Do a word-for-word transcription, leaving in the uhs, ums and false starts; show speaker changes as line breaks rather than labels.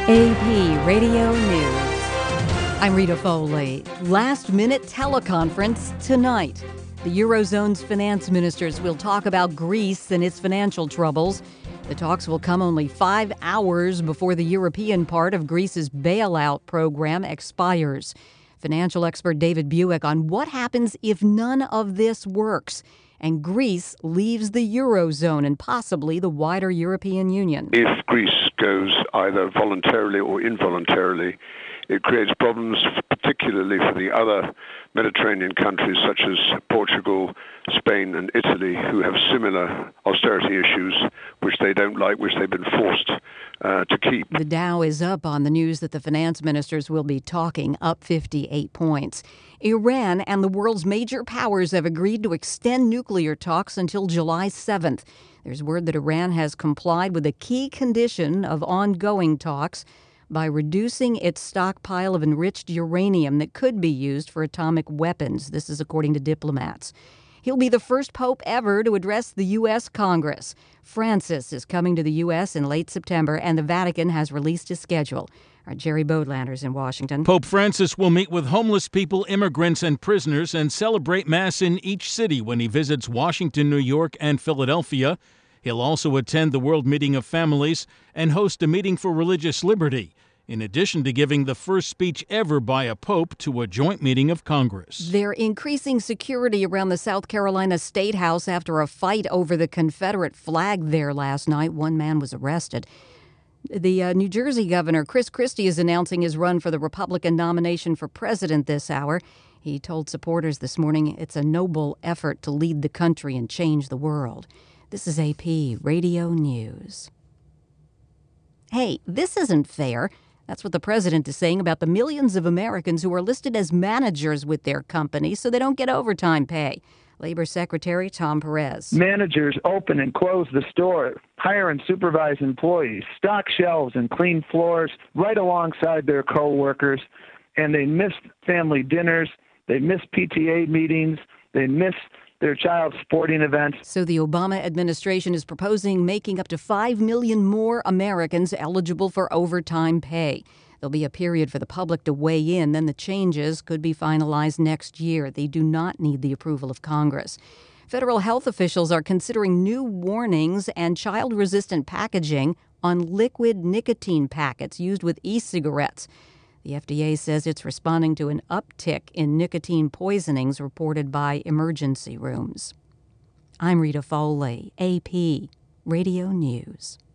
A P Radio News. I'm Rita Foley. Last-minute teleconference tonight. The Eurozone's finance ministers will talk about Greece and its financial troubles. The talks will come only five hours before the European part of Greece's bailout program expires. Financial expert David Buick on what happens if none of this works and Greece leaves the Eurozone and possibly the wider European Union.
If Greece goes either voluntarily or involuntarily, it creates problems particularly for the other Mediterranean countries such as Portugal, Spain and Italy, who have similar austerity issues which they don't like, which they've been forced uh, to keep.
The Dow is up on the news that the finance ministers will be talking, up fifty-eight points. Iran and the world's major powers have agreed to extend nuclear talks until July seventh. There's word that Iran has complied with a key condition of ongoing talks by reducing its stockpile of enriched uranium that could be used for atomic weapons. This is according to diplomats. He'll be the first pope ever to address the U S Congress. Francis is coming to the U S in late September, and the Vatican has released his schedule. Our Jerry Bodlander's in Washington.
Pope Francis will meet with homeless people, immigrants, and prisoners and celebrate Mass in each city when he visits Washington, New York, and Philadelphia. He'll also attend the World Meeting of Families and host a meeting for religious liberty, in addition to giving the first speech ever by a pope to a joint meeting of Congress.
They're increasing security around the South Carolina State House after a fight over the Confederate flag there last night. One man was arrested. The uh, New Jersey governor, Chris Christie, is announcing his run for the Republican nomination for president this hour. He told supporters this morning it's a noble effort to lead the country and change the world. This is A P Radio News. Hey, this isn't fair. That's what the president is saying about the millions of Americans who are listed as managers with their companies so they don't get overtime pay. Labor Secretary Tom Perez.
Managers open and close the store, hire and supervise employees, stock shelves and clean floors right alongside their co-workers, and they miss family dinners, they miss P T A meetings, they miss their child's sporting events.
So the Obama administration is proposing making up to five million more Americans eligible for overtime pay. There'll be a period for the public to weigh in, then the changes could be finalized next year. They do not need the approval of Congress. Federal health officials are considering new warnings and child-resistant packaging on liquid nicotine packets used with e-cigarettes. The F D A says it's responding to an uptick in nicotine poisonings reported by emergency rooms. I'm Rita Foley, A P Radio News.